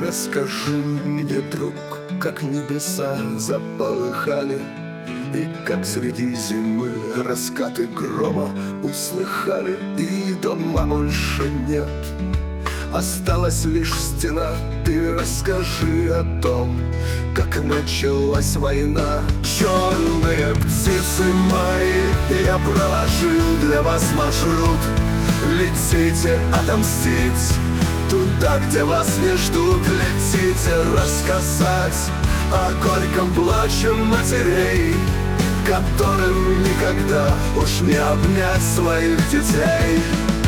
расскажи мне, друг, как небеса заполыхали, и как среди зимы раскаты грома услыхали, и дома больше нет, осталась лишь стена. Ты расскажи о том, как началась война. Черные птицы мои, я проложил для вас маршрут. Летите отомстить туда, где вас не ждут. Летите рассказать о горьком плаче матерей, которым никогда уж не обнять своих детей.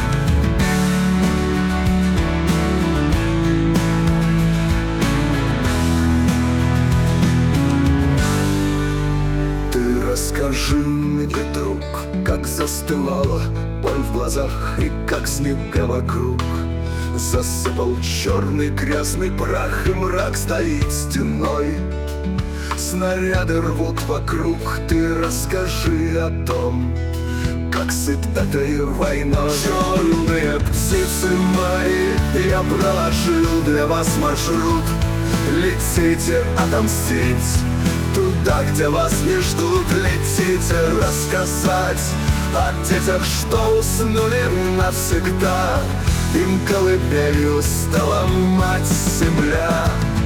Ты расскажи мне, друг, как застывала боль в глазах и как снега вокруг засыпал черный грязный прах, и мрак стоит стеной. Снаряды рвут вокруг. Ты расскажи о том, как сыт этой войной. Черные птицы мои, я проложил для вас маршрут. Летите отомстить туда, где вас не ждут. Летите рассказать о детях, что уснули навсегда. Им колыбелью стала мать-земля.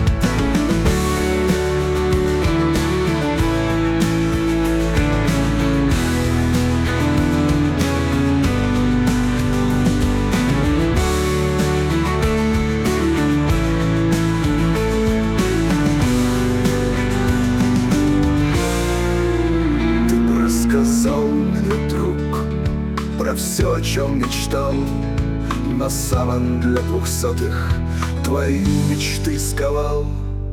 Ты рассказал мне, друг, про все, о чем мечтал. На саван для 200-х твои мечты сковал.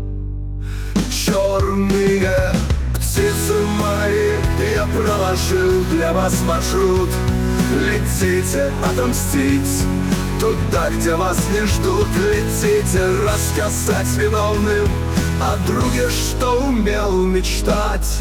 Черные птицы мои, я проложил для вас маршрут. Летите отомстить туда, где вас не ждут. Летите рассказать виновным о друге, что умел мечтать.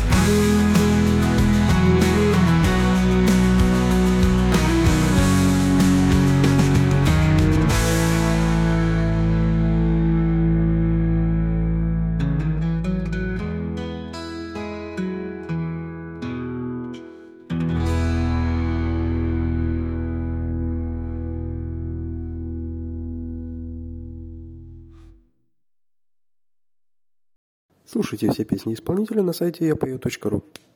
Слушайте все песни исполнителя на сайте yapою.ru.